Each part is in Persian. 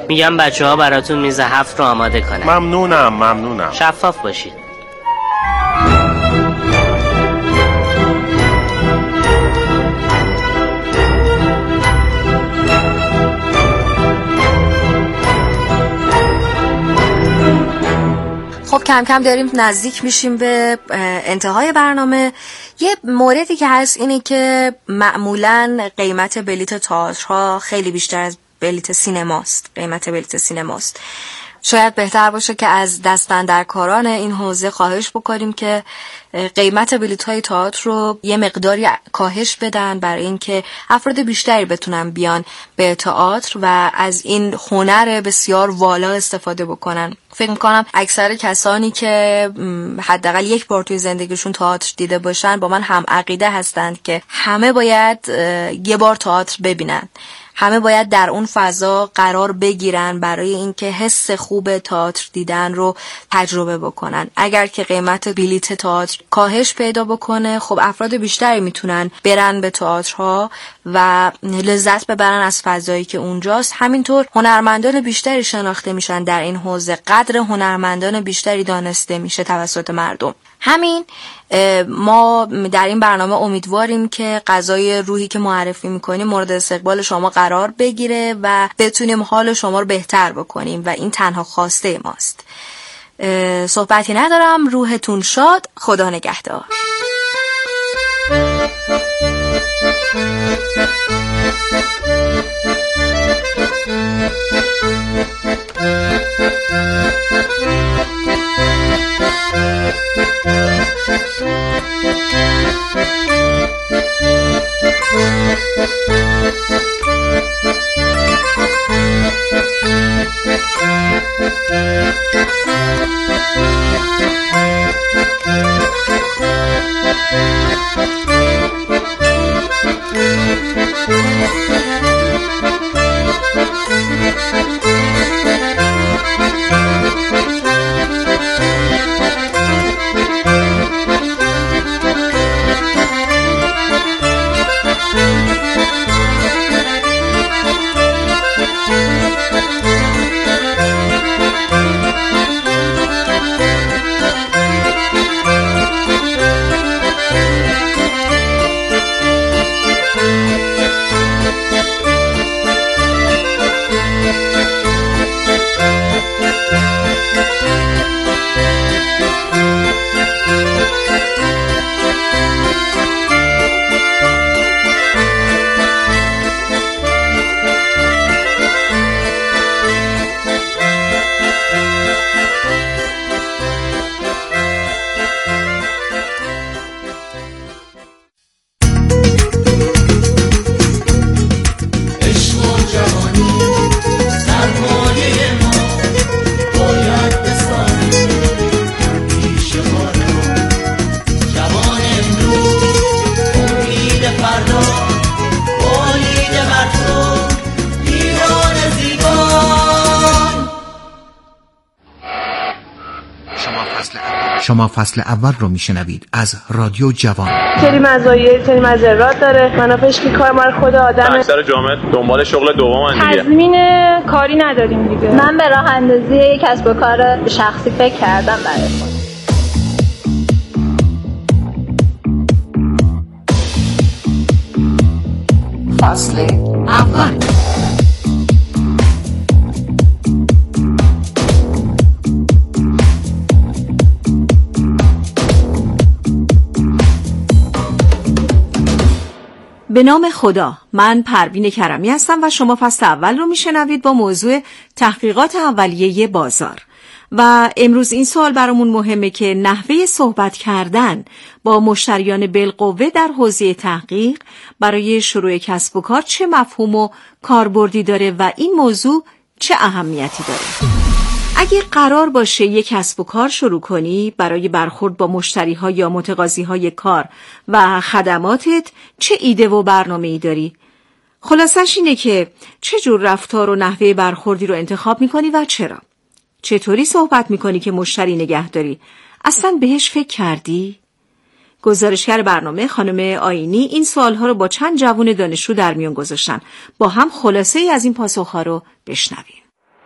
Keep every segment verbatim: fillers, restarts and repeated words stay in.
میگم بچه ها براتون میز هفت رو آماده کنن. ممنونم ممنونم. شفاف باشید. خب کم کم داریم نزدیک میشیم به انتهای برنامه. یه موردی که هست اینه که معمولاً قیمت بلیت تئاترها خیلی بیشتر از بلیت سینماست. قیمت بلیت سینماست. شاید بهتر باشه که از دستاندرکاران این حوزه خواهش بکنیم که قیمت بلیط‌های تئاتر رو یه مقداری کاهش بدن برای اینکه افراد بیشتری بتونن بیان به تئاتر و از این هنر بسیار والا استفاده بکنن. فکر می‌کنم اکثر کسانی که حداقل یک بار توی زندگیشون تئاتر دیده باشن با من هم عقیده هستند که همه باید یه بار تئاتر ببینن. همه باید در اون فضا قرار بگیرن برای اینکه حس خوب تئاتر دیدن رو تجربه بکنن. اگر که قیمت بلیت تئاتر کاهش پیدا بکنه، خب افراد بیشتری میتونن برن به تئاترها و لذت ببرن از فضایی که اونجاست. همینطور هنرمندان بیشتری شناخته میشن در این حوزه، قدر هنرمندان بیشتری دانسته میشه توسط مردم. همین ما در این برنامه امیدواریم که غذای روحی که معرفی میکنیم مورد استقبال شما قرار بگیره و بتونیم حال شما رو بهتر بکنیم و این تنها خواسته ماست. صحبتی ندارم، روحتون شاد، خدا نگهدار. شما فصل اول رو میشنوید از رادیو جوان. سری مزایای سری مضرات داره. منافعش که کار مال خود آدمه. اکثر جامعه دنبال شغل دومن دیگه. تضمین کاری نداریم دیگه. من به راه اندازی کسب و کار شخصی فکر کردم برای خودم. فصل اول. به نام خدا، من پروین کرمی هستم و شما فصل اول رو میشنوید با موضوع تحقیقات اولیه بازار. و امروز این سوال برامون مهمه که نحوه صحبت کردن با مشتریان بالقوه در حوزه تحقیق برای شروع کسب و کار چه مفهوم و کاربردی داره و این موضوع چه اهمیتی داره. اگه قرار باشه یک کسب و کار شروع کنی، برای برخورد با مشتری‌ها یا متقاضی‌های کار و خدماتت چه ایده و برنامه‌ای داری؟ خلاصش اینه که چه جور رفتار و نحوه برخوردی رو انتخاب می‌کنی و چرا؟ چطوری صحبت می‌کنی که مشتری نگه داری؟ اصلاً بهش فکر کردی؟ گزارشگر برنامه خانم آیینی این سوال‌ها رو با چند جوان دانشجو در میان گذاشتن. با هم خلاصه‌ای از این پاسخ‌ها رو بشنویم.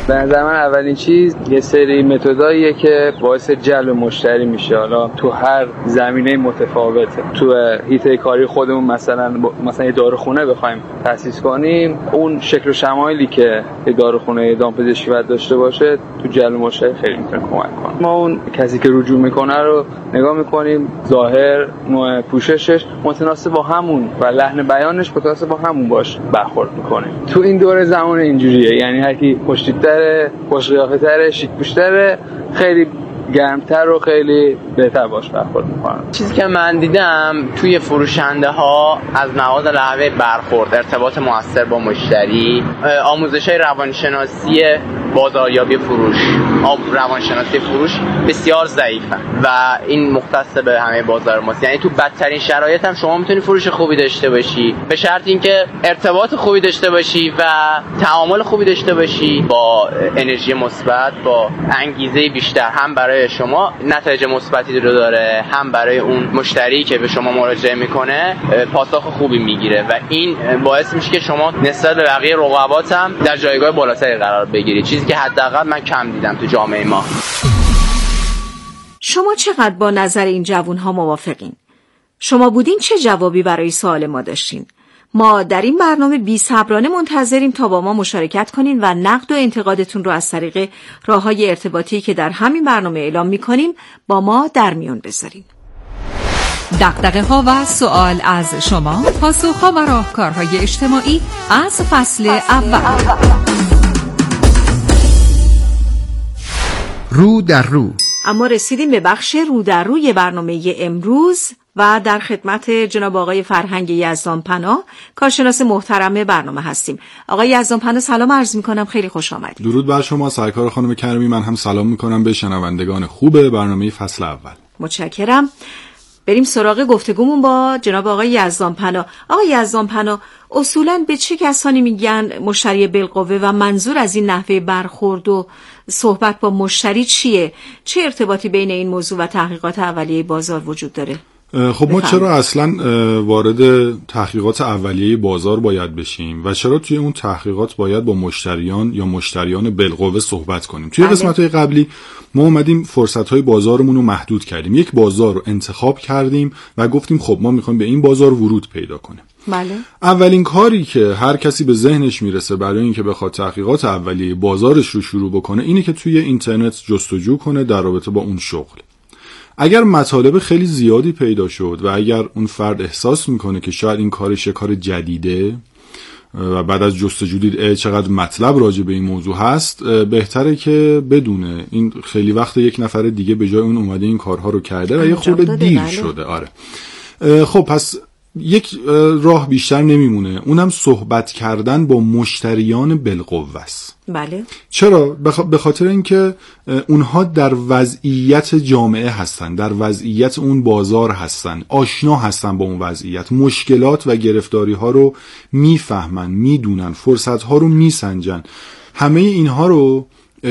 به نظر من اولین چیز یه سری متداییه که باعث جلب مشتری میشه. حالا تو هر زمینه متفاوته. تو حیطه کاری خودمون مثلا مثلا یه داروخونه بخوایم تأسیس کنیم، اون شکل و شمایلی که یه داروخونه دامپزشکی باید داشته باشه تو جلب مشتری خیلی میتونه کمک کنه. ما اون کسی که رجوع میکنه رو نگاه میکنیم، ظاهر، نوع پوششش متناسب با همون و لحن بیانش متناسب با همون باش برخورد میکنیم. تو این دور زمان اینجوریه، یعنی هر کی خوش‌تیپ‌تره، خوش‌قیافه‌تره، شیک‌پوش‌تره، خیلی گرمتر و خیلی بهتر باش برخورد میکنم. چیزی که من دیدم توی فروشنده ها از لحاظ لحظه برخورد، ارتباط موثر با مشتری، آموزش های روانشناسی بازاریابی فروش، آب روانشناسی فروش بسیار ضعیفه و این مختص به همه بازار ماست. یعنی تو بدترین شرایط هم شما میتونی فروش خوبی داشته باشی به شرط اینکه ارتباط خوبی داشته باشی و تعامل خوبی داشته باشی با انرژی مثبت، با انگیزه بیشتر، هم برای شما نتایج مثبتی رو داره، هم برای اون مشتری که به شما مراجعه میکنه پاسخ خوبی میگیره و این باعث میشه که شما نسبت به بقیه رقبات هم در جایگاه بالاتری قرار بگیرید، چیزی که حداقل من کم دیدم تو جامعه ما. شما چقدر با نظر این جوان‌ها موافقین؟ شما بودین چه جوابی برای سوال ما داشتین؟ ما در این برنامه بی‌صبرانه منتظریم تا با ما مشارکت کنین و نقد و انتقادتون رو از طریق راه‌های ارتباطی که در همین برنامه اعلام می‌کنیم با ما در میون بذارین. دغدغه ها و سوال از شما، پاسخ ها و راهکارهای اجتماعی از فصل اول. رو در رو. اما رسیدیم به بخش رو در روی برنامه امروز و در خدمت جناب آقای فرهنگ یزدانپناه، کارشناس محترم برنامه هستیم. آقای یزدانپناه سلام عرض می‌کنم، خیلی خوش آمدید. درود بر شما سرکار خانم کریمی، من هم سلام می‌کنم به شنوندگان خوب برنامه فصل اول. متشکرم. بریم سراغ گفتگومون با جناب آقای یزدانپناه. آقای یزدانپناه، اصولاً به چه کسانی میگن مشتری بالقوه و منظور از این نحوه برخورد و صحبت با مشتری چیه؟ چه ارتباطی بین این موضوع و تحقیقات اولیه بازار وجود داره؟ خب ما چرا اصلا وارد تحقیقات اولیه بازار باید بشیم و چرا توی اون تحقیقات باید با مشتریان یا مشتریان بالقوه صحبت کنیم؟ توی قسمت‌های قبلی ما اومدیم فرصت‌های بازارمون رو محدود کردیم، یک بازار رو انتخاب کردیم و گفتیم خب ما می‌خوایم به این بازار ورود پیدا کنیم. بله. اولین کاری که هر کسی به ذهنش میرسه برای اینکه بخواد تحقیقات اولیه بازارش رو شروع بکنه اینه که توی اینترنت جستجو کنه در رابطه با اون شغل. اگر مطالب خیلی زیادی پیدا شد و اگر اون فرد احساس میکنه که شاید این کارش یه کار جدیده و بعد از جستجو دید چقدر مطلب راجع به این موضوع هست، بهتره که بدونه این خیلی وقت یک نفر دیگه به جای اون اومده این کارها رو کرده و یه خورده دیر بله. شده. آره. خب پس یک راه بیشتر نمیمونه، اونم صحبت کردن با مشتریان بالقوه است. بله. چرا؟ به خاطر اینکه اونها در وضعیت جامعه هستن، در وضعیت اون بازار هستن، آشنا هستن با اون وضعیت، مشکلات و گرفتاری ها رو میفهمن، میدونن، فرصت ها رو میسنجن. همه اینها رو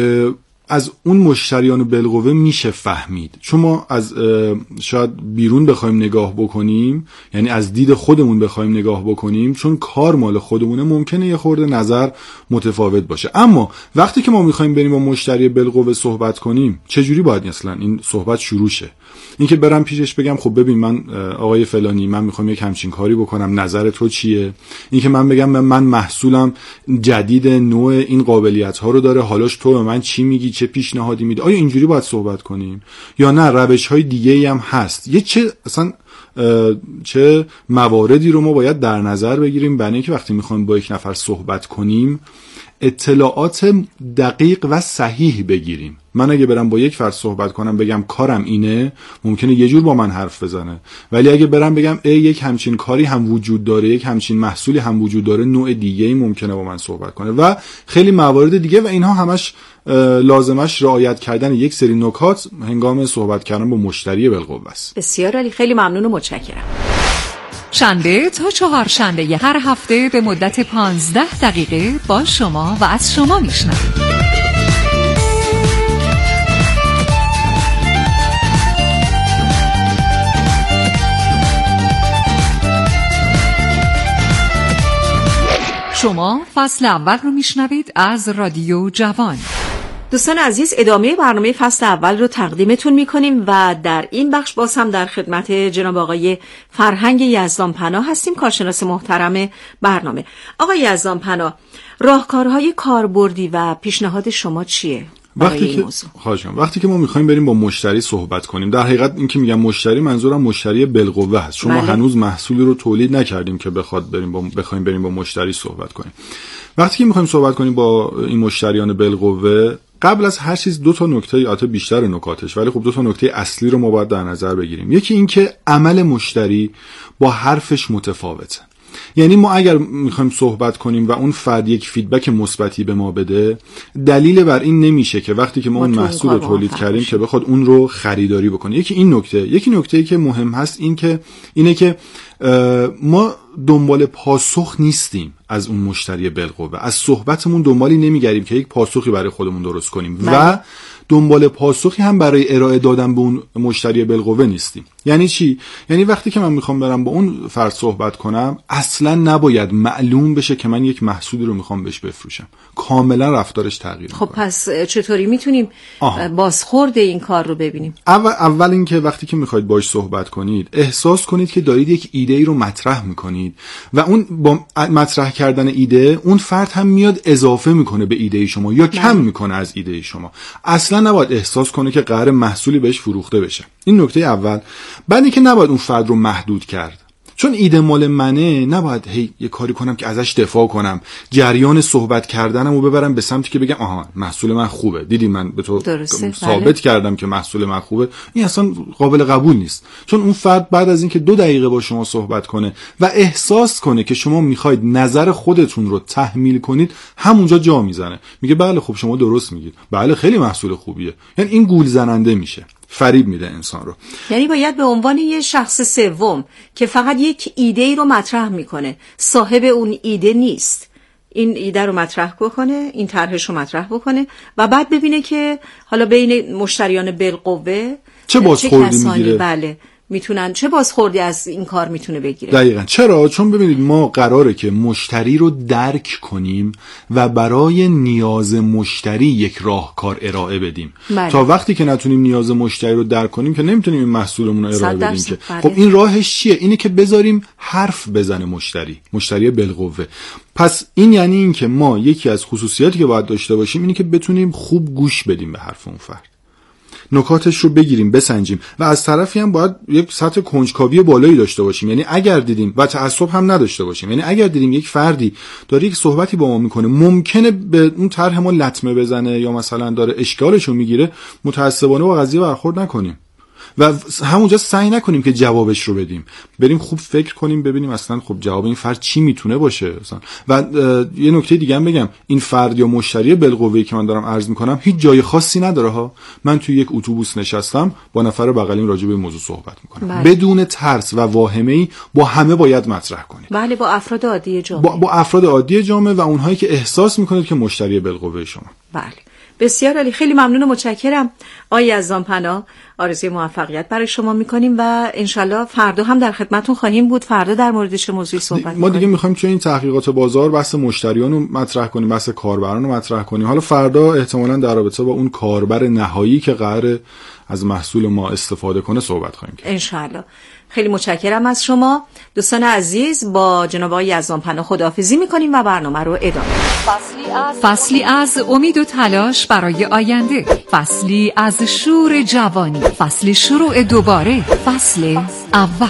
از اون مشتریان بالقوه میشه فهمید. چون ما از شاید بیرون بخوایم نگاه بکنیم، یعنی از دید خودمون بخوایم نگاه بکنیم، چون کار مال خودمونه ممکنه یه خورده نظر متفاوت باشه. اما وقتی که ما میخوایم بریم با مشتری بالقوه صحبت کنیم، چجوری باید اصلا این صحبت شروع شه؟ اینکه برم پیشش بگم خب ببین من آقای فلانی من میخوام یک همچین کاری بکنم، نظر تو چیه؟ اینکه من بگم من محصولم جدید، نوع این قابلیت ها رو داره، حالاش تو به من چی میگی، چه پیشنهادی میدی؟ آیا اینجوری باید صحبت کنیم یا نه روش های دیگه ای هم هست؟ یه چه اصلا چه مواردی رو ما باید در نظر بگیریم برای اینکه وقتی میخوایم با یک نفر صحبت کنیم اطلاعات دقیق و صحیح بگیریم. من اگه برم با یک فرد صحبت کنم بگم کارم اینه، ممکنه یه جور با من حرف بزنه، ولی اگه برم بگم ای یک همچین کاری هم وجود داره، یک همچین محصولی هم وجود داره، نوع دیگه‌ای ممکنه با من صحبت کنه و خیلی موارد دیگه و اینها همش لازمش رعایت کردن یک سری نکات هنگام صحبت کردن با مشتری بالقوه است. بسیار عالی، خیلی ممنون و متشکرم. شنبه تا چهار شنبه هر هفته به مدت پانزده دقیقه با شما و از شما میشنویم. شما فصل اول رو میشنوید از رادیو جوان. دوستان عزیز، ادامه برنامه فصل اول رو تقدیمتون میکنیم و در این بخش باز هم در خدمت جناب آقای فرهنگ یزدانپناه هستیم، کارشناس محترم برنامه. آقای یزدانپناه، راهکارهای کاربردی و پیشنهاد شما چیه؟ وقتی که خواهشم وقتی که ما میخوایم بریم با مشتری صحبت کنیم، در حقیقت این که میگم مشتری، منظورم مشتری بالقوه هست، چون ما هنوز محصولی رو تولید نکردیم که بخواد بریم با بخوایم بریم با مشتری صحبت کنیم. وقتی که میخوایم صحبت کنیم با این مشتریان بالقوه، قبل از هر چیز دو تا نکته، البته بیشتر نکاتش، ولی خب دو تا نکته اصلی رو ما باید در نظر بگیریم. یکی این که عمل مشتری با حرفش متفاوته. یعنی ما اگر میخوایم صحبت کنیم و اون فرد یک فیدبک مثبتی به ما بده، دلیل بر این نمیشه که وقتی که ما اون محصول رو تولید کردیم که بخواد اون رو خریداری بکنه. یکی این نکته. یکی نکته‌ای که مهم هست این که اینه که ما دنبال پاسخ نیستیم از اون مشتری بالقوه. از صحبتمون دنبالی نمیگردیم که یک پاسخی برای خودمون درست کنیم بله. و دنبال پاسخی هم برای ارائه دادن به اون مشتری بالقوه نیستیم. یعنی چی؟ یعنی وقتی که من میخوام برم با اون فرد صحبت کنم، اصلا نباید معلوم بشه که من یک محصولی رو میخوام بهش بفروشم. کاملا رفتارش تغییر میکنه. خب پس چطوری میتونیم بازخورد این کار رو ببینیم؟ اول اول اینکه وقتی که میخواید باهاش صحبت کنید، احساس کنید که دارید یک ایده ای رو مطرح میکنید و اون با مطرح کردن ایده، اون فرد هم میاد اضافه میکنه به ایده شما یا کم میکنه از ایده شما. اصلا نباید احساس کنه که قرار محصولی بهش فروخته بشه. این نکته اول. بعد اینکه نباید اون فرد رو محدود کرد. چون ایده مال منه، نباید هی یه کاری کنم که ازش دفاع کنم، جریان صحبت کردنم رو ببرم به سمتی که بگم آها محصول من خوبه، دیدی من به تو ثابت بله. کردم که محصول من خوبه. این اصلا قابل قبول نیست. چون اون فرد بعد از اینکه دو دقیقه با شما صحبت کنه و احساس کنه که شما میخواید نظر خودتون رو تحمیل کنید، همونجا جا میزنه، میگه بله خب شما درست میگید، بله خیلی محصول خوبیه. یعنی این گول زننده میشه، فریب میده انسان رو. یعنی باید به عنوان یه شخص سوم که فقط یک ایده ای رو مطرح میکنه، صاحب اون ایده نیست، این ایده رو مطرح بکنه، این طرحش رو مطرح بکنه و بعد ببینه که حالا بین مشتریان بالقوه چه بازخوردی میگیره. بله میتونن چه بازخوردی از این کار میتونه بگیره. دقیقاً. چرا؟ چون ببینید ما قراره که مشتری رو درک کنیم و برای نیاز مشتری یک راهکار ارائه بدیم. بله. تا وقتی که نتونیم نیاز مشتری رو درک کنیم که نمیتونیم این محصولمون رو ارائه بدیم که. بله. خب این راهش چیه؟ اینه که بذاریم حرف بزنه مشتری، مشتری بالقوه. پس این یعنی این که ما یکی از خصوصیاتی که باید داشته باشیم اینه که بتونیم خوب گوش بدیم به حرف اون فرد، نکاتش رو بگیریم، بسنجیم و از طرفی هم باید یک سطح کنجکاوی بالایی داشته باشیم. یعنی اگر دیدیم و تعصب هم نداشته باشیم، یعنی اگر دیدیم یک فردی داره یک صحبتی با ما میکنه، ممکنه به اون طرح ما لطمه بزنه یا مثلا داره اشکالش رو میگیره، متعصبانه با قضیه برخورد نکنیم و همونجا سعی نکنیم که جوابش رو بدیم، بریم خوب فکر کنیم ببینیم اصلا خب جواب این فرد چی میتونه باشه اصلا. و یه نکته دیگه هم بگم، این فرد یا مشتری بالقوه‌ای که من دارم عرض میکنم هیچ جای خاصی نداره ها. من توی یک اتوبوس نشستم با نفر بغلیم راجع به این موضوع صحبت میکنم. بله. بدون ترس و واهمه‌ای با همه باید مطرح کنیم. بله، با افراد عادی جامعه. با, با افراد عادی جامعه و اونهایی که احساس میکنید که مشتری بالقوه شما. بله. بسیار عالی، خیلی ممنون و متشکرم آقای یزدانپناه. آرزوی موفقیت برای شما میکنیم و انشالله فردا هم در خدمتتون خواهیم بود. فردا در مورد چه موضوعی صحبت می‌کنیم؟ ما دیگه میخوایم توی این تحقیقات بازار بحث مشتریان رو مطرح کنیم، بحث کاربران رو مطرح کنیم. حالا فردا احتمالاً در رابطه با اون کاربر نهایی که قراره از محصول ما استفاده کنه صحبت خواهیم کرد انشالله. خیلی متشکرم از شما دوستان عزیز. با جناب آقای یزدانپناه خداحافظی میکنیم و برنامه رو ادامه. فصلی از فصلی از امید و تلاش برای آینده، فصلی از شور جوانی، فصل شروع دوباره، فصل اول.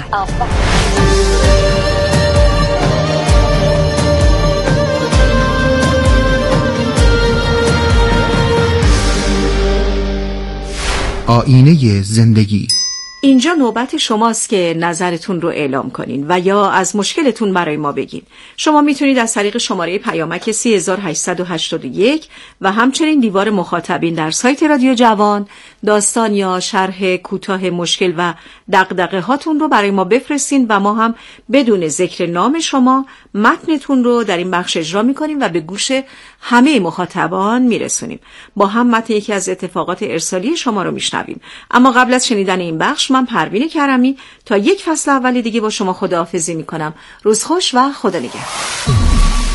آینه زندگی. اینجا نوبت شماست که نظرتون رو اعلام کنین و یا از مشکلتون برای ما بگین. شما میتونید از طریق شماره پیامک سه هزار و هشتصد و هشتاد و یک و همچنین دیوار مخاطبین در سایت رادیو جوان داستان یا شرح کوتاه مشکل و دغدغه هاتون رو برای ما بفرستین و ما هم بدون ذکر نام شما متنتون رو در این بخش اجرا میکنیم و به گوش همه مخاطبان میرسونیم. با هم متن یکی از اتفاقات ارسالی شما رو میشنویم. اما قبل از شنیدن این بخش من پروین کرمی تا یک فصل اول دیگه با شما خداحافظی میکنم. روز خوش و خدا نگهدار.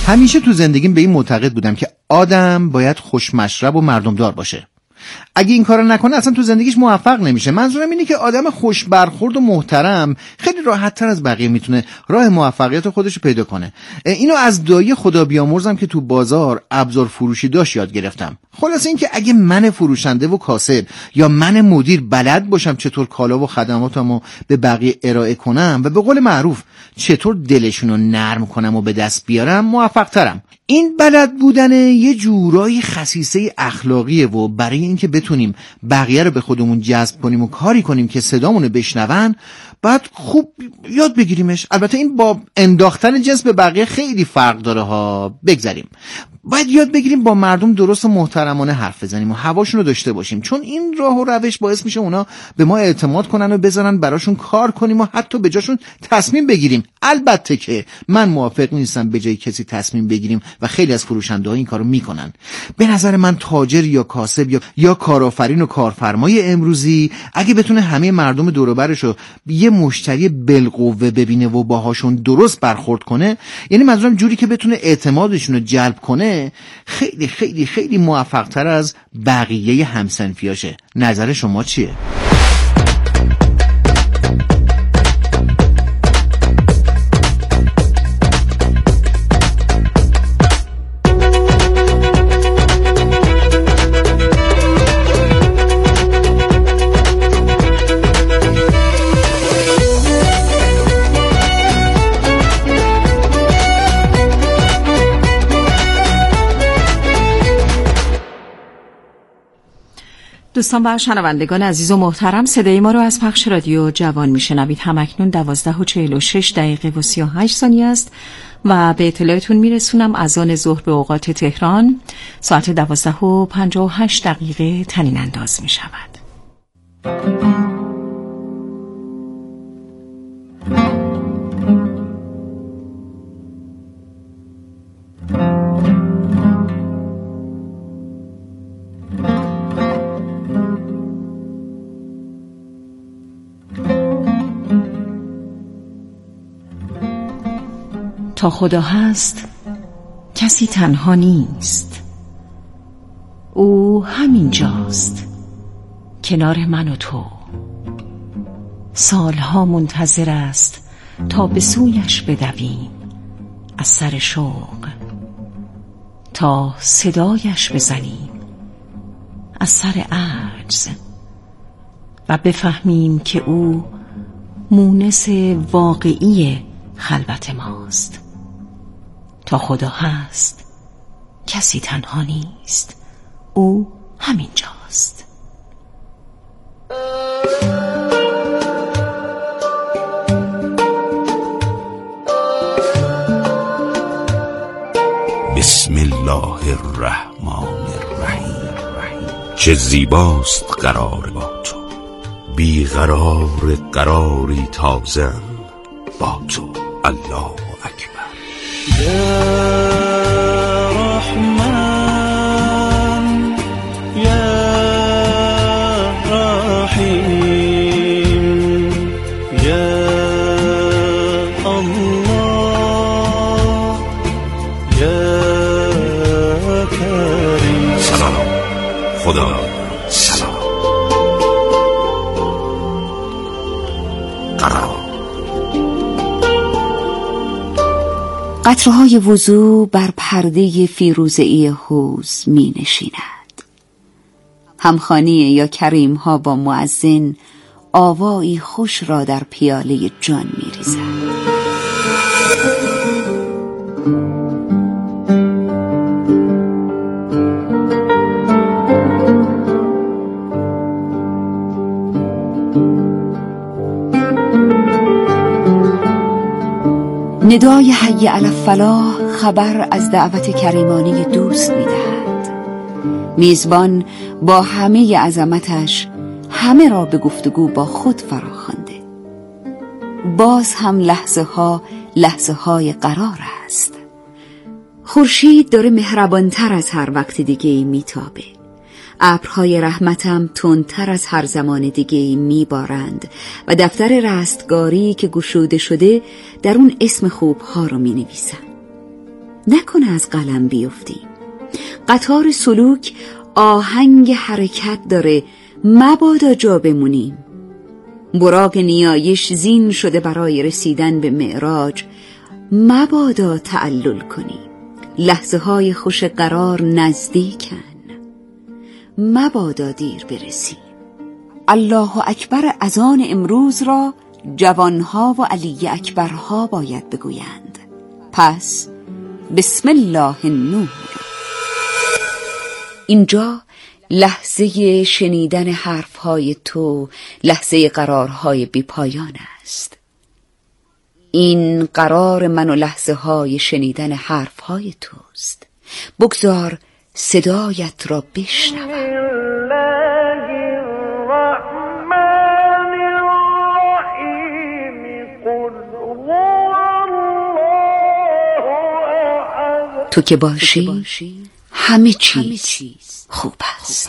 همیشه تو زندگیم به این معتقد بودم که آدم باید خوشمشرب و مردمدار باشه. اگه این کارو نکنه اصلا تو زندگیش موفق نمیشه. منظورم اینه که آدم خوش برخورد و محترم خیلی راحت‌تر از بقیه میتونه راه موفقیت خودش رو پیدا کنه. اینو از دایی خدا بیامرزم که تو بازار ابزار فروشی داشت یاد گرفتم. خلاصه این که اگه من فروشنده و کاسب یا من مدیر بلد باشم چطور کالا و خدماتمو به بقیه ارائه کنم و به قول معروف چطور دلشون رو نرم کنم و به دست بیارم، موفق ترم. این بلد بودن یه جورایی خصیصه اخلاقیه و برای اینکه بتونیم بقیه رو به خودمون جذب کنیم و کاری کنیم که صدامونو بشنون باید خوب یاد بگیریمش. البته این با انداختن جنس به بقیه خیلی فرق داره ها. بگذاریم باید یاد بگیریم با مردم درست و محترمانه حرف بزنیم و هواشون رو داشته باشیم، چون این راه و روش باعث میشه اونا به ما اعتماد کنن و بذارن براشون کار کنیم و حتی به جاشون تصمیم بگیریم. البته که من موافق نیستم به جای کسی تصمیم بگیریم و خیلی از فروشنده ها این کارو میکنن. به نظر من تاجر یا کاسب یا یا کارآفرین و کارفرمای امروزی اگه بتونه همه مردم دور و برش رو یه مشتری بالقوه ببینه و باهاشون درست برخورد کنه، یعنی منظورم جوری که بتونه اعتمادشون رو جلب کنه، خیلی خیلی خیلی موفق تر از بقیه همسنفیاشه. نظر شما چیه؟ دوستان و شنوندگان عزیز و محترم، صدای ما رو از پخش رادیو جوان میشنوید. همکنون دوازده و چهل و شش دقیقه و سی و هشت ثانیه است و به اطلاعتون میرسونم از آن ظهر به اوقات تهران ساعت دوازده و پنجاه و هشت دقیقه طنین انداز می شود. تا خدا هست کسی تنها نیست، او همینجاست کنار من و تو. سالها منتظر است تا به سویش بدویم از سر شوق، تا صدایش بزنیم از سر عجز و بفهمیم که او مونس واقعی خلوت ماست. تا خدا هست کسی تنها نیست، او همینجاست. بسم الله الرحمن الرحیم. چه زیباست قرار با تو، بیقرار قراری تازه با تو. الله اکبر. یا رحمان یا رحیم یا الله یا کریم. سلام خدا سلام. قرار. قطره‌های وضو بر پرده فیروزه‌ای حوض می نشیند. همخوانی یا کریم ها با مؤذن آوایی خوش را در پیاله جان می ریزد. ندای حی علی الفلاح خبر از دعوت کریمانه دوست می‌دهد. میزبان با همه عظمتش همه را به گفتگو با خود فراخوانده. باز هم لحظه ها لحظه های قرار است. خورشید داره مهربانتر از هر وقت دیگه‌ای میتابه. ابرهای رحمتم تندتر از هر زمان دیگه‌ای میبارند و دفتر رستگاری که گشوده شده در اون اسم خوبها رو مینویسم. نکنه از قلم بیفتیم. قطار سلوک آهنگ حرکت داره، مبادا جا بمونیم. براق نیایش زین شده برای رسیدن به معراج، مبادا تعلل کنیم. لحظه های خوش قرار نزدیکن، مبادا دیر برسیم. الله اکبر اذان امروز را جوانها و علی اکبرها باید بگویند. پس بسم الله النور. اینجا لحظه شنیدن حرفهای تو، لحظه قرارهای بی پایان است. این قرار من و لحظه های شنیدن حرفهای توست. بگذار صدایت را بشنوم. تو که باشی همه چیز خوب است.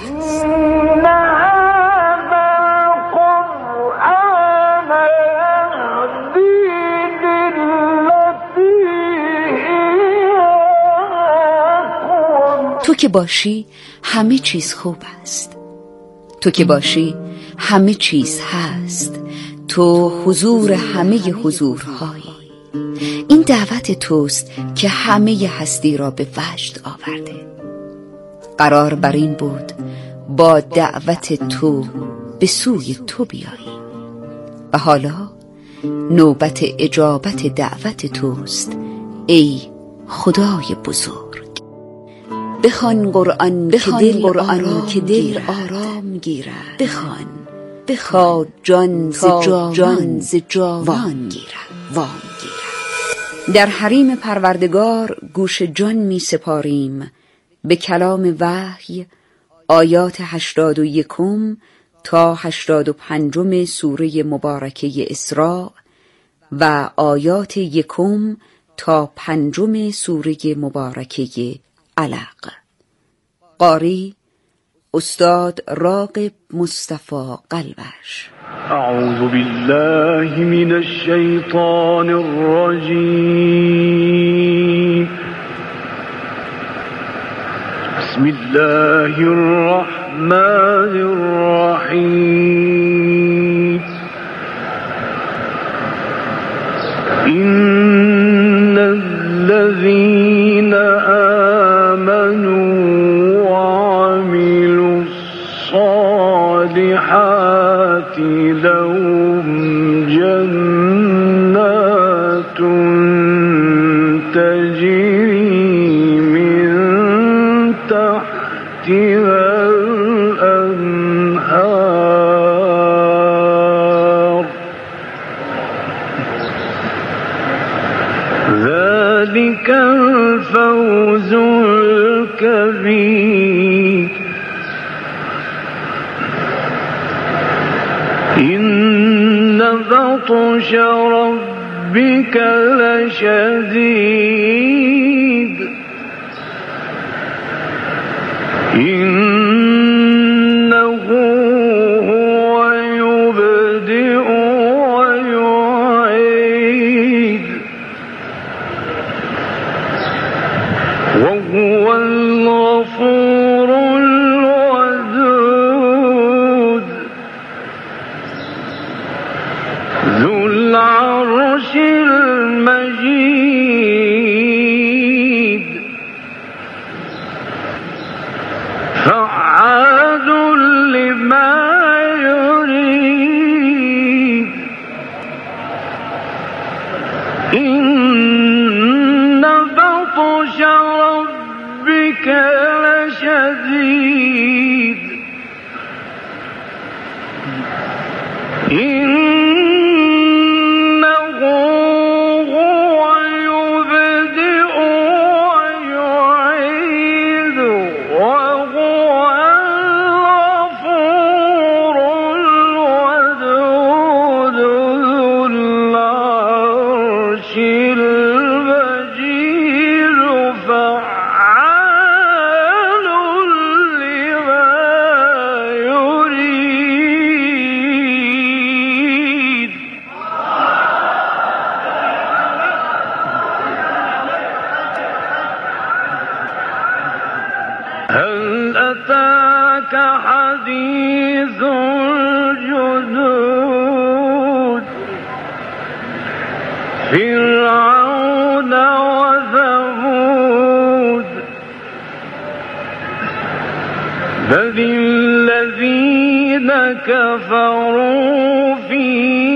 تو که باشی همه چیز خوب است. تو که باشی همه چیز هست. تو حضور همه حضورهایی. این دعوت توست که همه هستی را به وجد آورده. قرار بر این بود با دعوت تو به سوی تو بیایی و حالا نوبت اجابت دعوت توست ای خدای بزرگ. بخوان قرآن بخوان که دل قرآن آرام که دل آرام گیرد. بخوان بخوان جان ز جان ز جان گیرد وام گیرد. در حریم پروردگار گوش جان می سپاریم به کلام وحی آیات هشتاد و یکم تا هشتاد و پنجم سوره مبارکه اسراء و آیات یکم تا پنجم سوره مبارکه علق. قاری استاد راغب مصطفی قلبش. اعوذ بالله من الشیطان الرجیم. بسم الله الرحمن الرحیم. إن الذين آمنوا وعملوا الصالحات لهم جنات تجري من تحتها الأنهار ذلك الفوز الكبير. إن بطش ربك لشديد إنه هو يبدئ ويعيد وهو الغفور الودود ذو العرش المجيد فعال لما يريد. إن بطش ربك لشديد إنه هو يبدئ ويعيد وهو الغفور الودود ذو العرش المجيد فعال لما يريد. هل أتاك حديث الجنود فرعون وثمود بل الذين كفروا في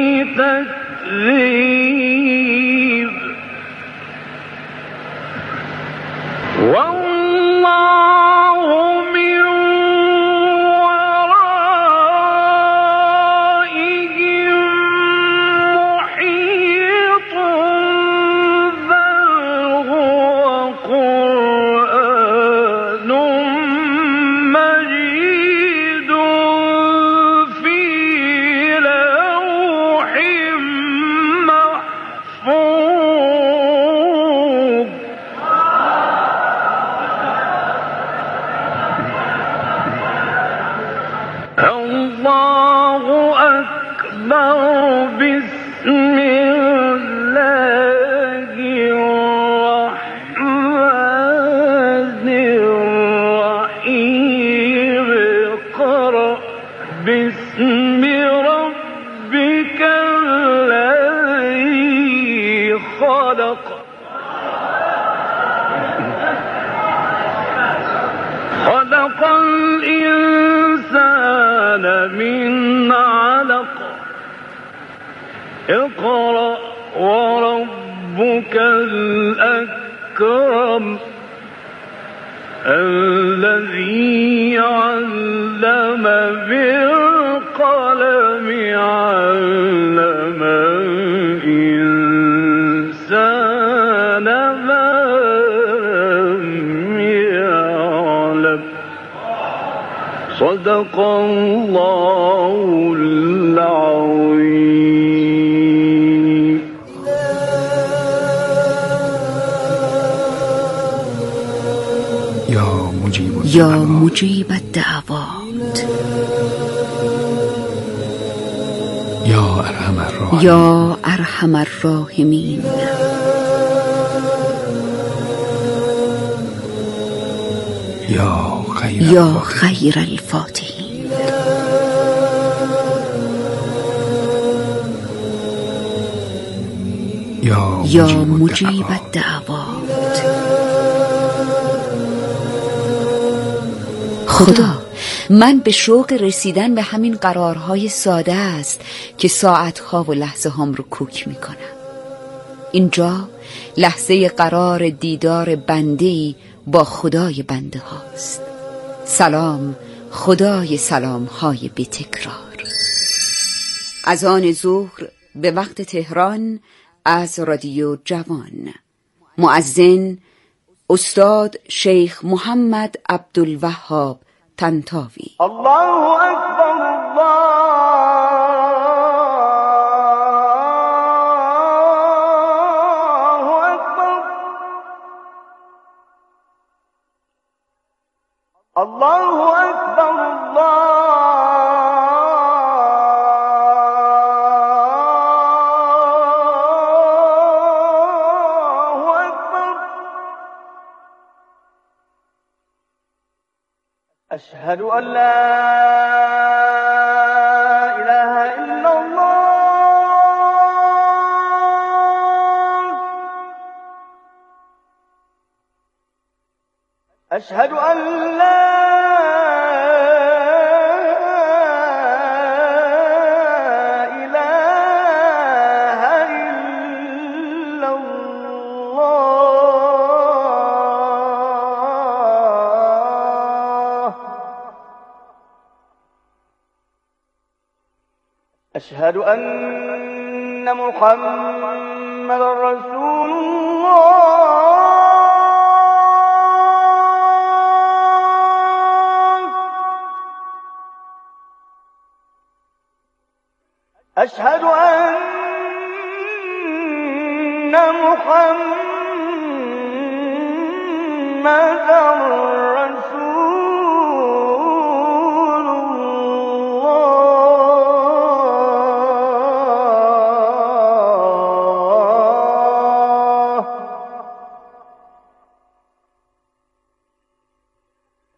تكذيب والله من ورائهم محيط بل هو قرآن مجيد في لوح محفوظ الله أكبر بسم الله الرحمن الرحيم اقرأ باسم ربك الذي خلق خلق الإنسان من علق اقرأ وربك الأكرم الذي علم بالقلم علم الإنسان ما لم يعلم صدق الله العظيم. یا مجیب یا مجیب الدعوات یا ارحم الراحمین یا ارحم الراحمین یا خیر یا الفاتحین. خیر الفاتحین. یا یا مجیب مجیب الدعوات. الدعوات. خدا، من به شوق رسیدن به همین قرارهای ساده است که ساعتها و لحظه هم رو کوک میکنم. اینجا لحظه قرار دیدار بنده‌ای با خدای بنده هاست. سلام خدای سلام های بی تکرار. از آن ظهر به وقت تهران از رادیو جوان. مؤذن استاد شیخ محمد عبدالوهاب طنطاوی. الله أكبر الله أكبر الله أكبر الله أكبر. أشهد أن لا إله إلا الله. أشهد أن لا إله إلا الله. أشهد أن محمد رسول الله. أشهد أن محمد